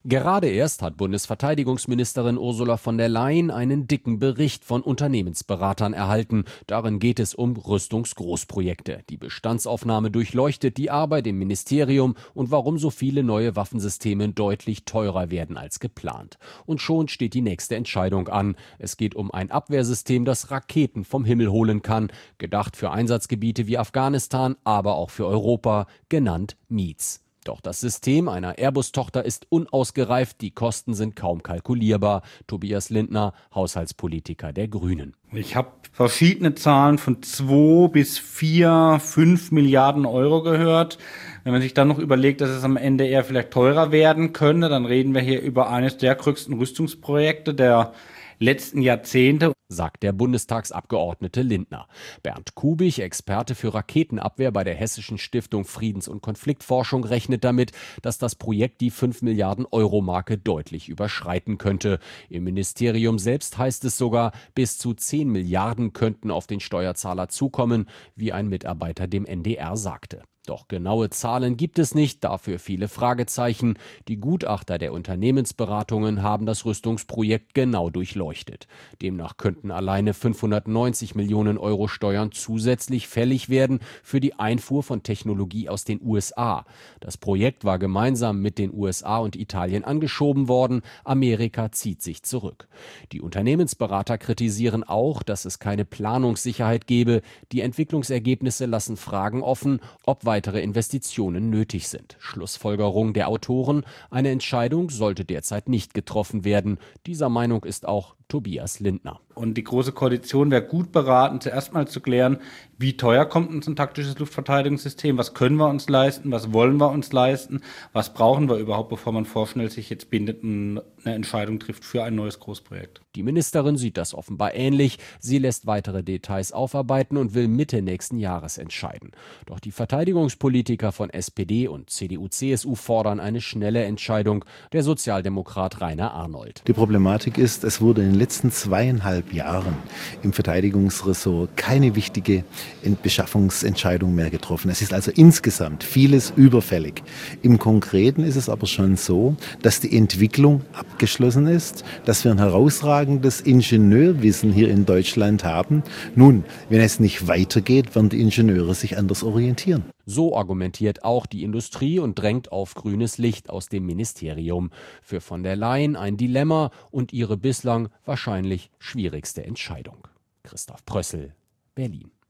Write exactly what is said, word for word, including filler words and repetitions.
Gerade erst hat Bundesverteidigungsministerin Ursula von der Leyen einen dicken Bericht von Unternehmensberatern erhalten. Darin geht es um Rüstungsgroßprojekte. Die Bestandsaufnahme durchleuchtet die Arbeit im Ministerium und warum so viele neue Waffensysteme deutlich teurer werden als geplant. Und schon steht die nächste Entscheidung an. Es geht um ein Abwehrsystem, das Raketen vom Himmel holen kann. Gedacht für Einsatzgebiete wie Afghanistan, aber auch für Europa, genannt M E A D S. Doch das System einer Airbus-Tochter ist unausgereift, die Kosten sind kaum kalkulierbar. Tobias Lindner, Haushaltspolitiker der Grünen. Ich habe verschiedene Zahlen von zwei bis vier, fünf Milliarden Euro gehört. Wenn man sich dann noch überlegt, dass es am Ende eher vielleicht teurer werden könnte, dann reden wir hier über eines der größten Rüstungsprojekte der letzten Jahrzehnte, sagt der Bundestagsabgeordnete Lindner. Bernd Kubich, Experte für Raketenabwehr bei der Hessischen Stiftung Friedens- und Konfliktforschung, rechnet damit, dass das Projekt die fünf Milliarden Euro Marke deutlich überschreiten könnte. Im Ministerium selbst heißt es sogar, bis zu zehn Milliarden könnten auf den Steuerzahler zukommen, wie ein Mitarbeiter dem N D R sagte. Doch genaue Zahlen gibt es nicht, dafür viele Fragezeichen. Die Gutachter der Unternehmensberatungen haben das Rüstungsprojekt genau durchleuchtet. Demnach könnten alleine fünfhundertneunzig Millionen Euro Steuern zusätzlich fällig werden für die Einfuhr von Technologie aus den U S A. Das Projekt war gemeinsam mit den U S A und Italien angeschoben worden. Amerika zieht sich zurück. Die Unternehmensberater kritisieren auch, dass es keine Planungssicherheit gebe. Die Entwicklungsergebnisse lassen Fragen offen, ob weitere Investitionen nötig sind. Schlussfolgerung der Autoren: Eine Entscheidung sollte derzeit nicht getroffen werden. Dieser Meinung ist auch Tobias Lindner. Und die Große Koalition wäre gut beraten, zuerst mal zu klären, wie teuer kommt uns ein taktisches Luftverteidigungssystem, was können wir uns leisten, was wollen wir uns leisten, was brauchen wir überhaupt, bevor man vorschnell sich jetzt bindet und eine Entscheidung trifft für ein neues Großprojekt. Die Ministerin sieht das offenbar ähnlich. Sie lässt weitere Details aufarbeiten und will Mitte nächsten Jahres entscheiden. Doch die Verteidigungspolitiker von S P D und C D U C S U fordern eine schnelle Entscheidung. Der Sozialdemokrat Rainer Arnold. Die Problematik ist, es wurde in den letzten zweieinhalb Jahren im Verteidigungsressort keine wichtige Beschaffungsentscheidung mehr getroffen. Es ist also insgesamt vieles überfällig. Im Konkreten ist es aber schon so, dass die Entwicklung abgeschlossen ist, dass wir ein herausragendes Ingenieurwissen hier in Deutschland haben. Nun, wenn es nicht weitergeht, werden die Ingenieure sich anders orientieren. So argumentiert auch die Industrie und drängt auf grünes Licht aus dem Ministerium. Für von der Leyen ein Dilemma und ihre bislang wahrscheinlich schwierigste Entscheidung. Christoph Prössel, Berlin.